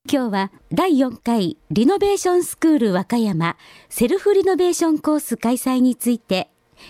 今日は第4回リノベーションスクール和歌山セルフリノベーションコース開催について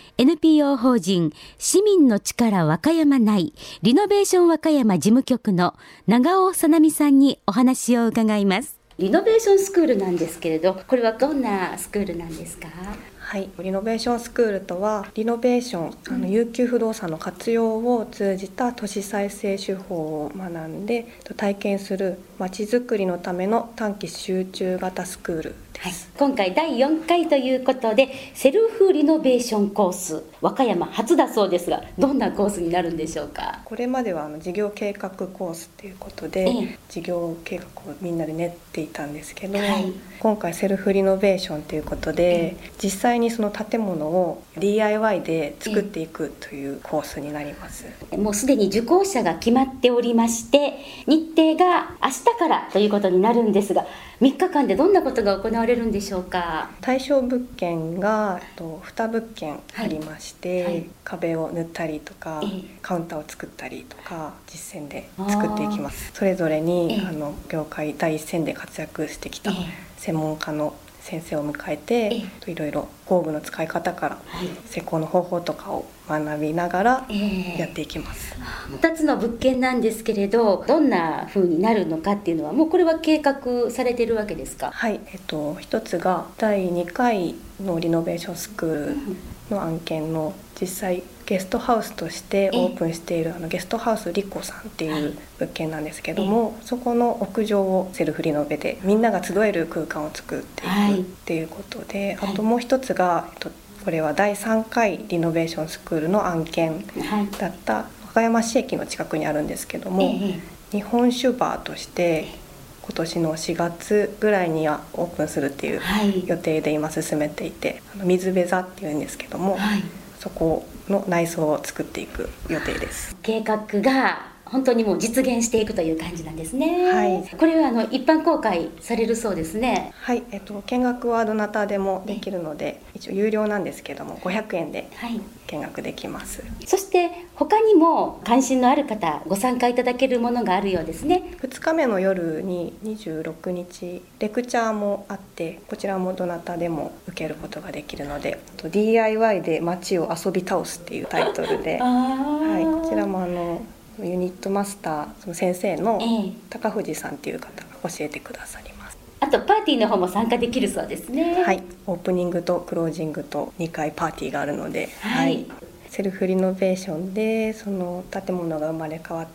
NPO 法人市民の力和歌山内リノベーション和歌山事務局の長尾さなみさんにお話を伺います。リノベーションスクールなんですけれど、これはどんなスクールなんですか？ はい、リノベーションスクールとはリノベーション、有給不動産の活用を通じた都市再生手法を学んで体験するまちづくりのための短期集中型スクールです。 今回第4回ということでセルフリノベーションコース和歌山初だそうですが、どんなコースになるんでしょうか？ これまでは事業計画コースということで、事業計画をみんなで練っていたんですけど、今回セルフリノベーションということで、実際にその建物を DIY で作っていくというコースになります。 もうすでに受講者が決まっておりまして、日程が明日からということになるんですが、3日間でどんなことが行われるんでしょうか？ 対象物件が2物件ありまして、壁を塗ったりとか、カウンターを作ったりとか実践で作っていきます。それぞれに業界第一線で活躍してきた専門家の先生を迎えて、いろいろ工具の使い方から施工の方法とかを学びながらやっていきます。 2つの物件なんですけれど、どんな風になるのかっていうのはもうこれは計画されているわけですか？ はい、一つが第2回のリノベーションスクールの案件の実際ゲストハウスとしてオープンしているゲストハウスリコさんっていう物件なんですけども、そこの屋上をセルフリノベでみんなが集える空間を作っていくっていうことで、あともう一つがこれは第3回リノベーションスクールの案件だった和歌山市駅の近くにあるんですけども、日本酒バーとして今年の4月ぐらいにはオープンするっていう予定で今進めていて、水辺座っていうんですけども、そこの内装を作っていく予定です。 計画が本当にもう実現していくという感じなんですね。これは一般公開されるそうですね。 はい、見学はどなたでもできるので、一応有料なんですけども500円で見学できます。 そして他にも関心のある方ご参加いただけるものがあるようですね。 2日目の夜に26日レクチャーもあって、こちらもどなたでも受けることができるので、DIY で街を遊び倒すっていうタイトルで、こちらもユニットマスターその先生の高藤さんっていう方が教えてくださります。 あとパーティーの方も参加できるそうですね。 はい、オープニングとクロージングと2回パーティーがあるので、セルフリノベーションでその建物が生まれ変わって、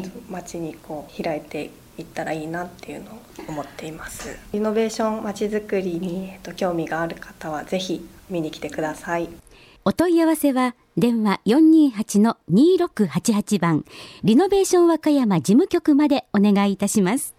街に開いていったらいいなっていうのを思っています。リノベーション街づくりに興味がある方はぜひ見に来てください。 お問い合わせは電話 428-2688 番リノベーション和歌山事務局までお願いいたします。